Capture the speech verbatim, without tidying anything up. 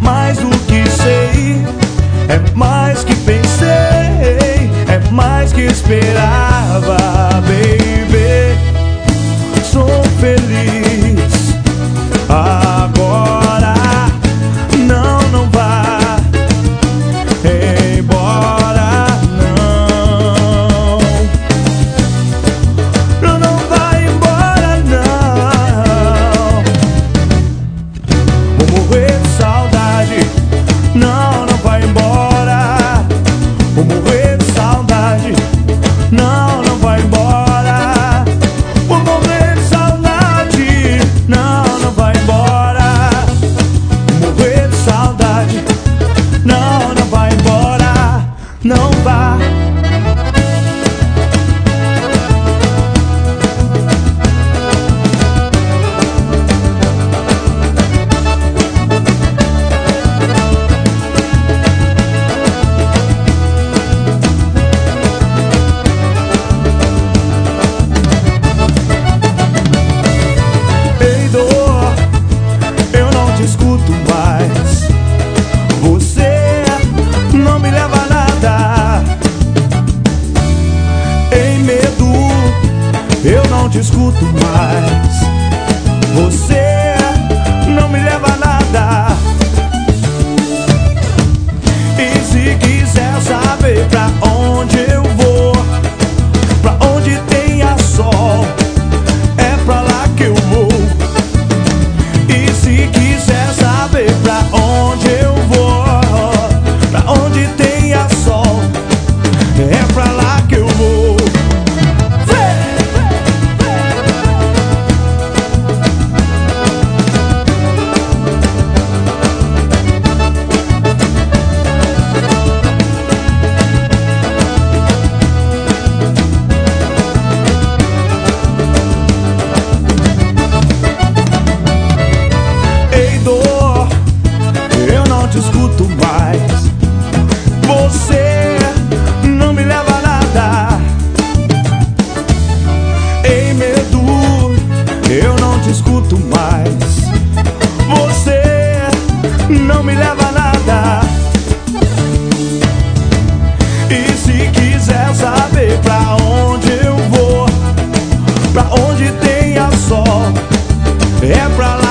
mais do que sei, é mais que pensei, é mais que esperava, baby. Sou feliz agora. Não, não vá embora, não. Não, não vai embora, não. Vou morrer de saudade. Não, não vai embora. Vou morrer de saudade. Não, não vai embora. Vou morrer de saudade. Não, não vai embora. Vou morrer de saudade. Não, não vai embora. Não vá. Ei, dor, eu não te escuto mais. Você não me leva a nada. Ei, medo, eu não te escuto mais. Você não me leva a nada. E se quiser saber pra onde eu vou, pra onde tenha sol, é pra lá que eu vou. E se quiser saber pra onde eu vou, pra onde tenha sol, é pra lá que eu vou. Ei, dor, eu não te escuto mais. Você não me leva a nada. Ei, medo, eu não te escuto mais. Você não me leva a nada. E se quiser saber pra onde eu vou, pra onde tenha sol, é pra lá